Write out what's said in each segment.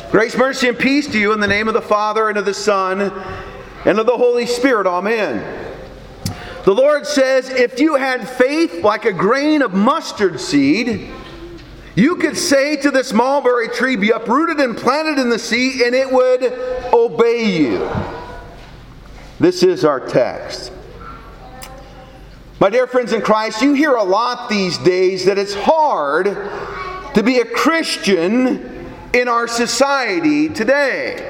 Grace, mercy, and peace to you in the name of the Father, and of the Son, and of the Holy Spirit. Amen. The Lord says, if you had faith like a grain of mustard seed, you could say to this mulberry tree, be uprooted and planted in the sea, and it would obey you. This is our text. My dear friends in Christ, you hear a lot these days that it's hard to be a Christian in our society today.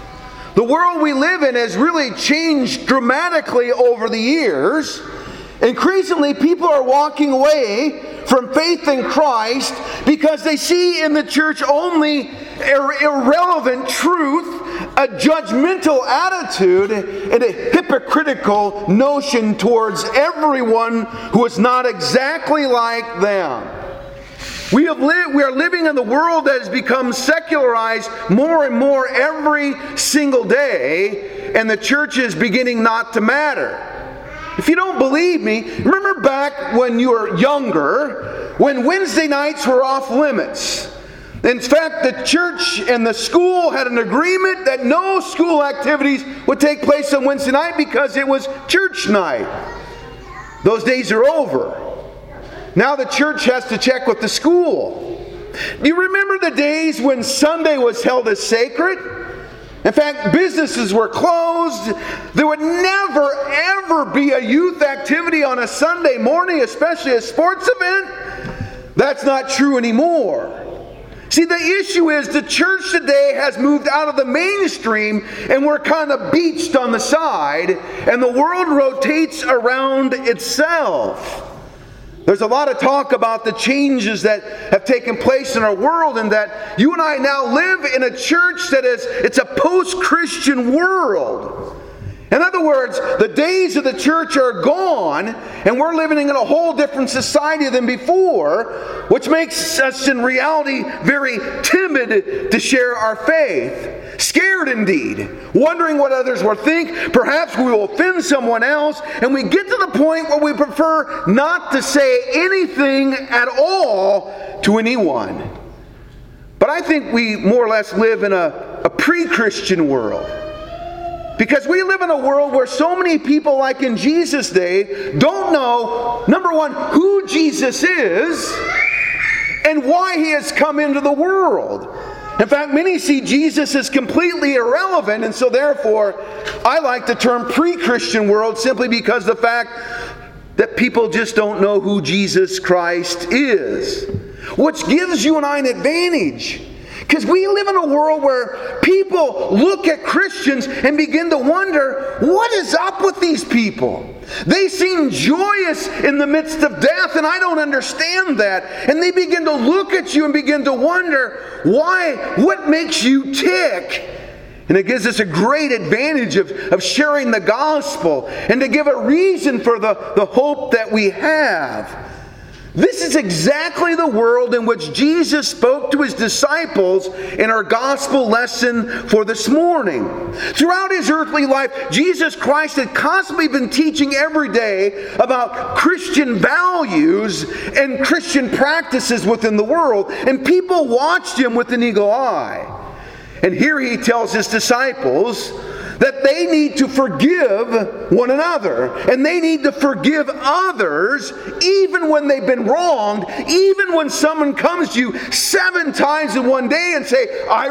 The world we live in has really changed dramatically over the years. Increasingly, people are walking away from faith in Christ because they see in the church only irrelevant truth, a judgmental attitude, and a hypocritical notion towards everyone who is not exactly like them. We are living in the world that has become secularized more and more every single day, and the church is beginning not to matter. If you don't believe me, remember back when you were younger, when Wednesday nights were off limits. In fact, the church and the school had an agreement that no school activities would take place on Wednesday night because it was church night. Those days are over. Now the church has to check with the school. Do you remember the days when Sunday was held as sacred? In fact, businesses were closed. There would never, ever be a youth activity on a Sunday morning, especially a sports event. That's not true anymore. See, the issue is the church today has moved out of the mainstream and we're kind of beached on the side, and the world rotates around itself. There's a lot of talk about the changes that have taken place in our world, and that you and I now live in a church that it's a post-Christian world. In other words, the days of the church are gone, and we're living in a whole different society than before, which makes us in reality very timid to share our faith. Scared indeed, wondering what others will think. Perhaps we will offend someone else, and we get to the point where we prefer not to say anything at all to anyone. But I think we more or less live in a pre-Christian world. Because we live in a world where so many people, like in Jesus' day, don't know, number one, who Jesus is and why He has come into the world. In fact, many see Jesus as completely irrelevant, and so therefore, I like the term pre-Christian world simply because the fact that people just don't know who Jesus Christ is. Which gives you and I an advantage. Because we live in a world where people look at Christians and begin to wonder, what is up with these people? They seem joyous in the midst of death, and I don't understand that. And they begin to look at you and begin to wonder, why? What makes you tick? And it gives us a great advantage of sharing the gospel and to give a reason for the hope that we have. This is exactly the world in which Jesus spoke to His disciples in our gospel lesson for this morning. Throughout His earthly life, Jesus Christ had constantly been teaching every day about Christian values and Christian practices within the world, and people watched Him with an eagle eye. And here He tells His disciples that they need to forgive one another, and they need to forgive others even when they've been wronged, even when someone comes to you 7 times in one day and say, I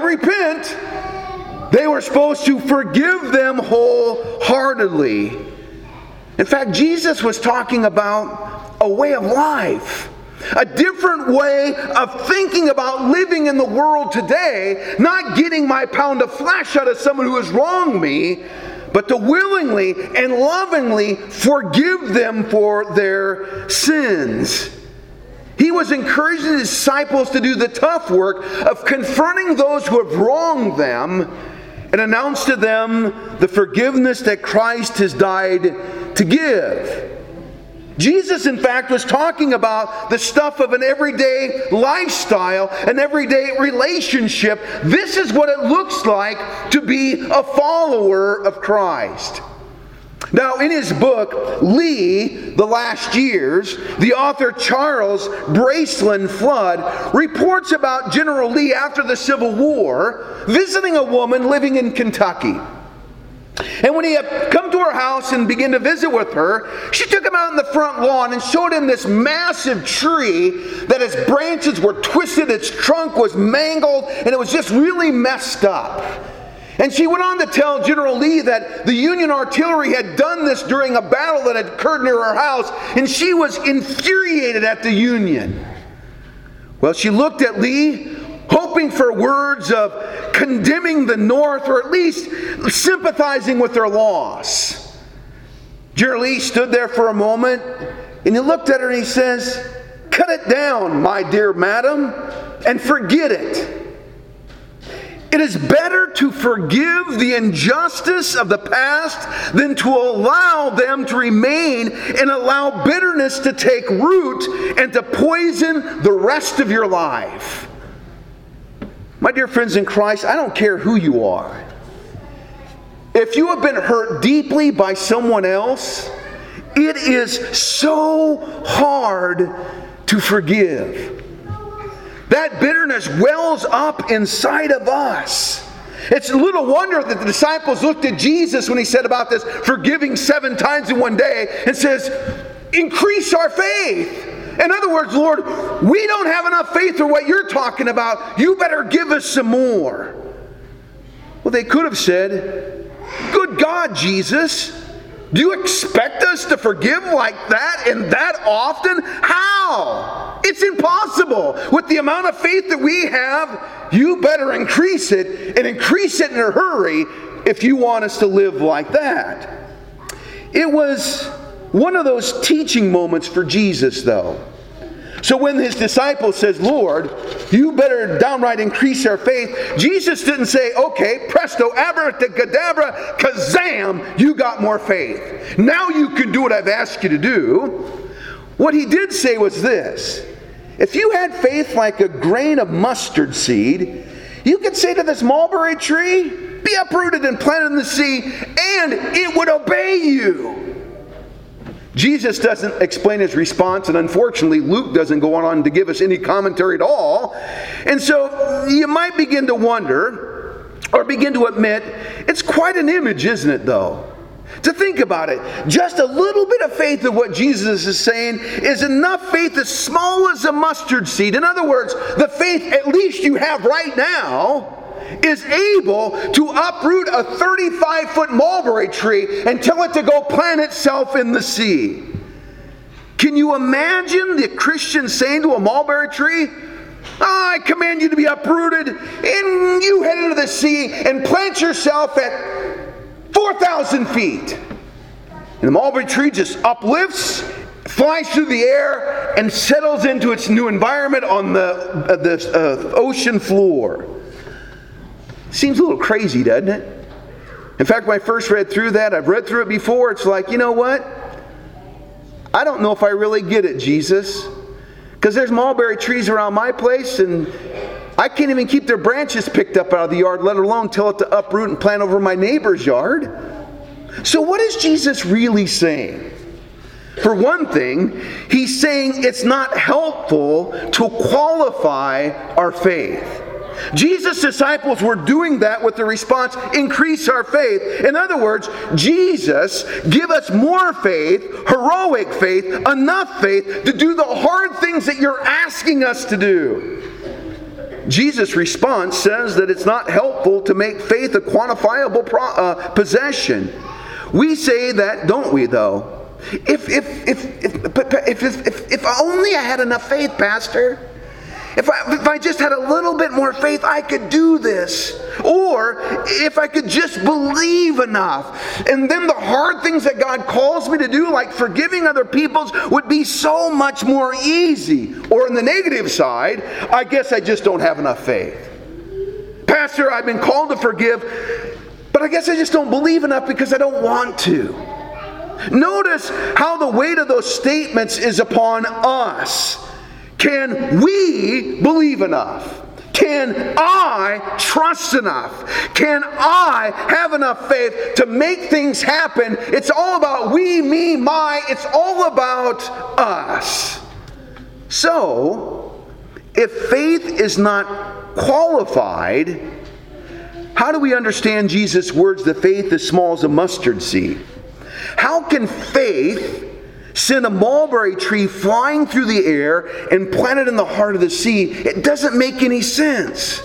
repent. They were supposed to forgive them wholeheartedly. In fact, Jesus was talking about a way of life. A different way of thinking about living in the world today, not getting my pound of flesh out of someone who has wronged me, but to willingly and lovingly forgive them for their sins. He was encouraging His disciples to do the tough work of confronting those who have wronged them and announce to them the forgiveness that Christ has died to give. Jesus, in fact, was talking about the stuff of an everyday lifestyle, an everyday relationship. This is what it looks like to be a follower of Christ. Now, in his book, Lee, The Last Years, the author Charles Bracelin Flood reports about General Lee after the Civil War visiting a woman living in Kentucky. And when he had come to her house and began to visit with her, she took him out in the front lawn and showed him this massive tree that its branches were twisted, its trunk was mangled, and it was just really messed up. And she went on to tell General Lee that the Union artillery had done this during a battle that had occurred near her house, and she was infuriated at the Union. Well, she looked at Lee, hoping for words of condemning the North, or at least sympathizing with their loss. General Lee stood there for a moment, and he looked at her and he says, "Cut it down, my dear madam, and forget it. It is better to forgive the injustice of the past than to allow them to remain and allow bitterness to take root and to poison the rest of your life." My dear friends in Christ, I don't care who you are. If you have been hurt deeply by someone else, it is so hard to forgive. That bitterness wells up inside of us. It's little wonder that the disciples looked at Jesus when he said about this forgiving 7 times in one day and says, "Increase our faith." In other words, Lord, we don't have enough faith for what you're talking about. You better give us some more. Well, they could have said, "Good God, Jesus, do you expect us to forgive like that and that often? How? It's impossible. With the amount of faith that we have, you better increase it, and increase it in a hurry if you want us to live like that." It was one of those teaching moments for Jesus, though. So when his disciple says, "Lord, you better downright increase our faith," Jesus didn't say, "Okay, presto, abracadabra, kazam, you got more faith. Now you can do what I've asked you to do." What he did say was this: if you had faith like a grain of mustard seed, you could say to this mulberry tree, "Be uprooted and planted in the sea," and it would obey you. Jesus doesn't explain his response, and unfortunately Luke doesn't go on to give us any commentary at all. And so you might begin to wonder, or begin to admit, it's quite an image, isn't it, though? To think about it, just a little bit of faith of what Jesus is saying is enough faith as small as a mustard seed. In other words, the faith at least you have right now is able to uproot a 35-foot mulberry tree and tell it to go plant itself in the sea. Can you imagine the Christian saying to a mulberry tree, "I command you to be uprooted, and you head into the sea and plant yourself at 4,000 feet. And the mulberry tree just uplifts, flies through the air, and settles into its new environment on the ocean floor. Seems a little crazy, doesn't it? In fact, when I first read through that, I've read through it before, it's like, you know what? I don't know if I really get it, Jesus. Because there's mulberry trees around my place, and I can't even keep their branches picked up out of the yard, let alone tell it to uproot and plant over my neighbor's yard. So what is Jesus really saying? For one thing, he's saying it's not helpful to qualify our faith. Jesus' disciples were doing that with the response, "Increase our faith." In other words, Jesus, give us more faith, heroic faith, enough faith to do the hard things that you're asking us to do. Jesus' response says that it's not helpful to make faith a quantifiable possession. We say that, don't we, though? If only I had enough faith, Pastor. If I just had a little bit more faith, I could do this. Or if I could just believe enough. And then the hard things that God calls me to do, like forgiving other people, would be so much more easy. Or on the negative side, I guess I just don't have enough faith. Pastor, I've been called to forgive, but I guess I just don't believe enough because I don't want to. Notice how the weight of those statements is upon us. Can we believe enough? Can I trust enough? Can I have enough faith to make things happen? It's all about we, me, my. It's all about us. So, if faith is not qualified, how do we understand Jesus' words that faith is small as a mustard seed? How can faith send a mulberry tree flying through the air and plant it in the heart of the sea? It doesn't make any sense.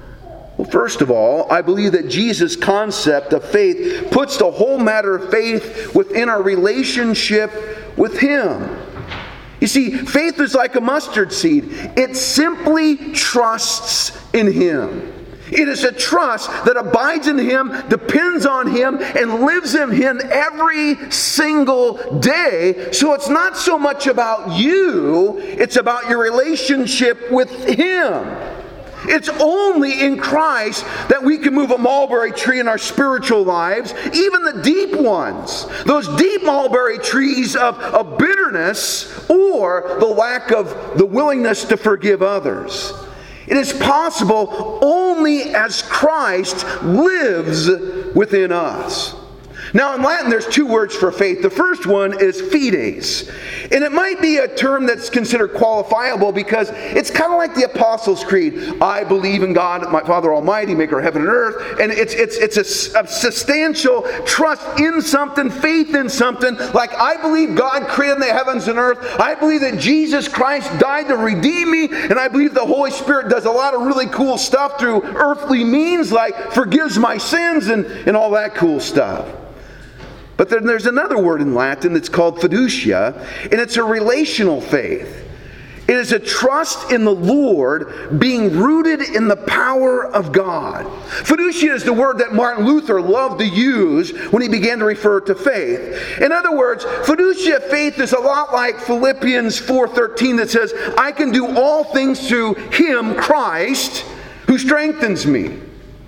Well, first of all, I believe that Jesus' concept of faith puts the whole matter of faith within our relationship with Him. You see, faith is like a mustard seed. It simply trusts in Him. It is a trust that abides in Him, depends on Him, and lives in Him every single day. So it's not so much about you, it's about your relationship with Him. It's only in Christ that we can move a mulberry tree in our spiritual lives, even the deep ones. Those deep mulberry trees of bitterness or the lack of the willingness to forgive others. It is possible only as Christ lives within us. Now in Latin there's two words for faith. The first one is fides. And it might be a term that's considered qualifiable because it's kind of like the Apostles' Creed. I believe in God, my Father Almighty, maker of heaven and earth. And it's a substantial trust in something, faith in something. Like I believe God created the heavens and earth. I believe that Jesus Christ died to redeem me. And I believe the Holy Spirit does a lot of really cool stuff through earthly means, like forgives my sins and all that cool stuff. But then there's another word in Latin that's called fiducia, and it's a relational faith. It is a trust in the Lord being rooted in the power of God. Fiducia is the word that Martin Luther loved to use when he began to refer to faith. In other words, fiducia faith is a lot like Philippians 4:13 that says, I can do all things through Him, Christ, who strengthens me.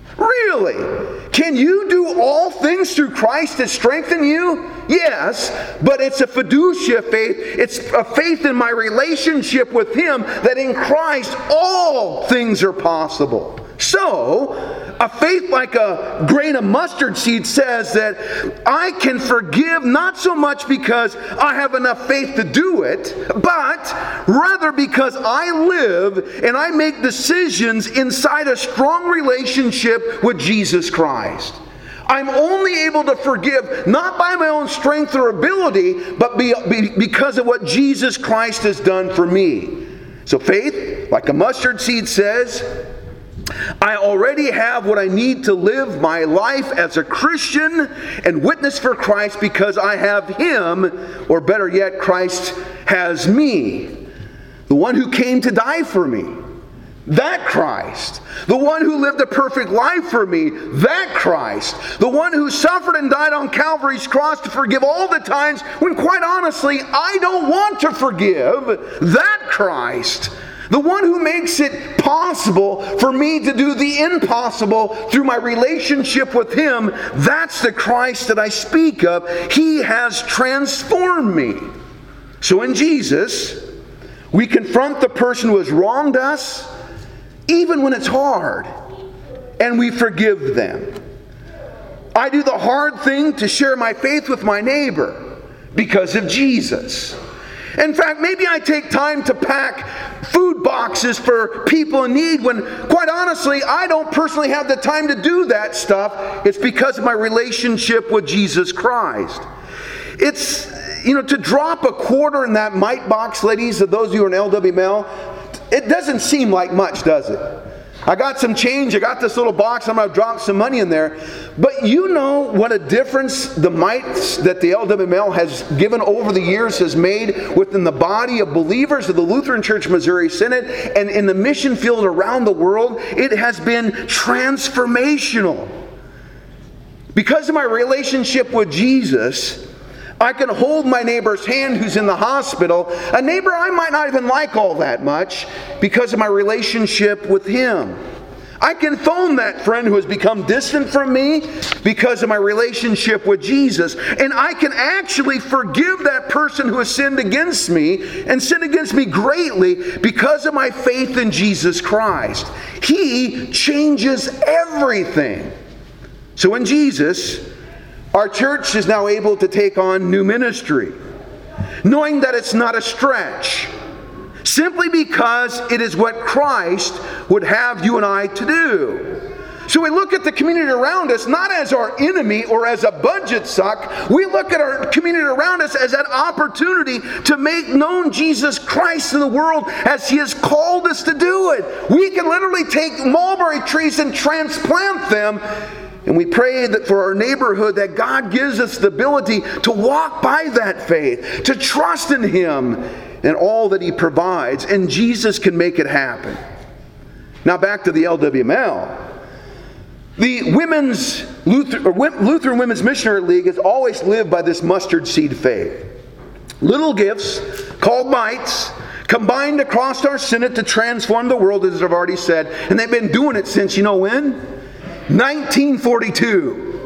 Really? Can you do all things through Christ that strengthen you? Yes, but it's a fiducia faith. It's a faith in my relationship with Him that in Christ all things are possible. So, a faith like a grain of mustard seed says that I can forgive not so much because I have enough faith to do it, but rather because I live and I make decisions inside a strong relationship with Jesus Christ. I'm only able to forgive not by my own strength or ability, but because of what Jesus Christ has done for me. So faith, like a mustard seed, says, I already have what I need to live my life as a Christian and witness for Christ because I have Him, or better yet, Christ has me. The one who came to die for me. That Christ. The one who lived a perfect life for me. That Christ. The one who suffered and died on Calvary's cross to forgive all the times when, quite honestly, I don't want to forgive. That Christ. The one who makes it possible for me to do the impossible through my relationship with Him. That's the Christ that I speak of. He has transformed me. So in Jesus, we confront the person who has wronged us, even when it's hard, and we forgive them. I do the hard thing to share my faith with my neighbor because of Jesus. In fact, maybe I take time to pack food boxes for people in need when, quite honestly, I don't personally have the time to do that stuff. It's because of my relationship with Jesus Christ. It's, to drop a quarter in that mite box, ladies, of those of you who are in LWML, it doesn't seem like much, does it? I got some change, I got this little box, I'm going to drop some money in there. But you know what a difference the mites that the LWML has given over the years has made within the body of believers of the Lutheran Church Missouri Synod and in the mission field around the world. It has been transformational. Because of my relationship with Jesus, I can hold my neighbor's hand who's in the hospital, a neighbor I might not even like all that much, because of my relationship with him. I can phone that friend who has become distant from me because of my relationship with Jesus. And I can actually forgive that person who has sinned against me and sinned against me greatly because of my faith in Jesus Christ. He changes everything. So in Jesus, our church is now able to take on new ministry, knowing that it's not a stretch, simply because it is what Christ would have you and I to do. So we look at the community around us not as our enemy or as a budget suck. We look at our community around us as that opportunity to make known Jesus Christ in the world as He has called us to do it. We can literally take mulberry trees and transplant them. And we pray that for our neighborhood that God gives us the ability to walk by that faith, to trust in Him and all that He provides, and Jesus can make it happen. Now back to the LWML. The Lutheran Women's Missionary League has always lived by this mustard seed faith. Little gifts called mites combined across our synod to transform the world, as I've already said, and they've been doing it since, you know when? 1942.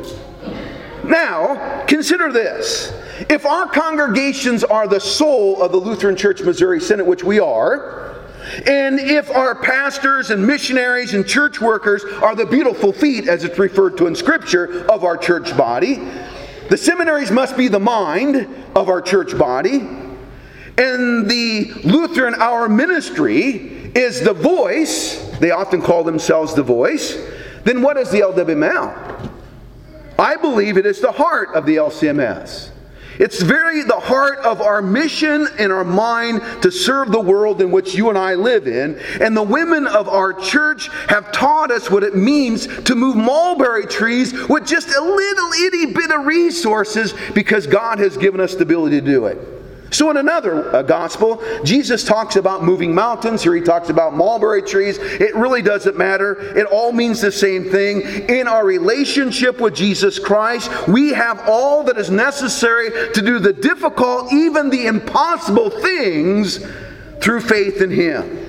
Now, consider this. If our congregations are the soul of the Lutheran Church Missouri Synod, which we are, and if our pastors and missionaries and church workers are the beautiful feet, as it's referred to in Scripture, of our church body, the seminaries must be the mind of our church body, and the Lutheran Hour Ministry is the voice. They often call themselves the voice. Then what is the LWML? I believe it is the heart of the LCMS. It's the heart of our mission and our mind to serve the world in which you and I live in. And the women of our church have taught us what it means to move mulberry trees with just a little itty bit of resources, because God has given us the ability to do it. So in another gospel, Jesus talks about moving mountains. Here He talks about mulberry trees. It really doesn't matter. It all means the same thing. In our relationship with Jesus Christ, we have all that is necessary to do the difficult, even the impossible things through faith in Him.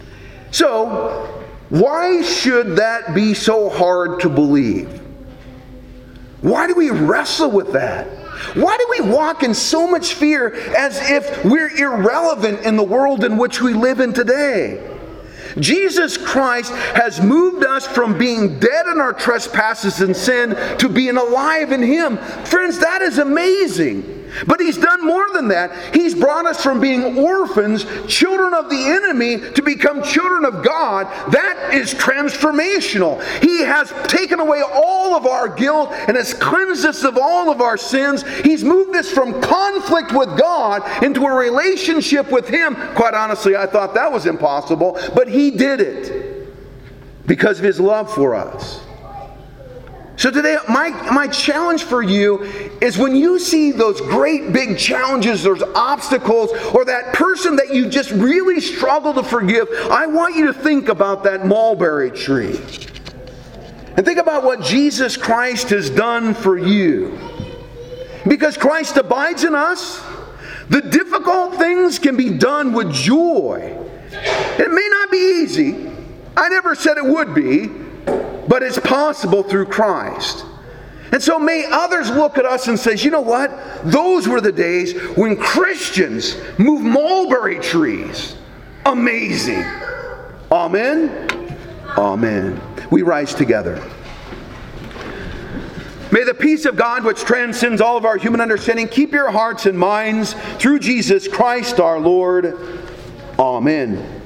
So, why should that be so hard to believe? Why do we wrestle with that? Why do we walk in so much fear as if we're irrelevant in the world in which we live in today? Jesus Christ has moved us from being dead in our trespasses and sin to being alive in Him. Friends, that is amazing. But He's done more than that. He's brought us from being orphans, children of the enemy, to become children of God. That is transformational. He has taken away all of our guilt and has cleansed us of all of our sins. He's moved us from conflict with God into a relationship with Him. Quite honestly, I thought that was impossible, but He did it because of His love for us. So today, my challenge for you is, when you see those great big challenges, those obstacles, or that person that you just really struggle to forgive, I want you to think about that mulberry tree. And think about what Jesus Christ has done for you. Because Christ abides in us, the difficult things can be done with joy. It may not be easy. I never said it would be. But it's possible through Christ. And so may others look at us and say, you know what? Those were the days when Christians moved mulberry trees. Amazing. Amen? Amen. We rise together. May the peace of God, which transcends all of our human understanding, keep your hearts and minds through Jesus Christ our Lord. Amen.